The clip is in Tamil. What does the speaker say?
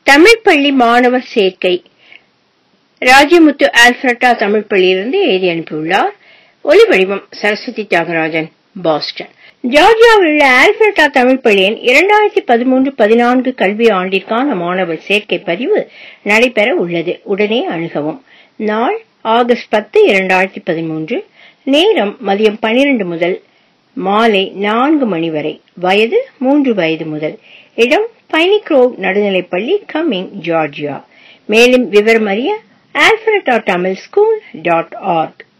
தமிழ் பள்ளி மாணவர் சேர்க்கை. ராஜமுத்து ஆல்பர்டா தமிழ் பள்ளியிலிருந்து எழுதி அனுப்பியுள்ளார். ஒலிவடிவம் சரஸ்வதி தியாகராஜன், பாஸ்டன். ஜார்ஜியாவில் உள்ள ஆல்பர்டா தமிழ் பள்ளியின் 2013-14 கல்வி ஆண்டிற்கான மாணவர் சேர்க்கை பதிவு நடைபெற உள்ளது. உடனே அணுகவும். நாள் ஆகஸ்ட் 10, 2013. நேரம் மதியம் 12 முதல் மாலை 4 மணி வரை. வயது 3 வயது முதல். இடம் பைனிக்ரோவ் நடுநிலைப்பள்ளி, கம்மிங், ஜார்ஜியா. மேலும் விவரம் அறிய alpharetta tamilschool.org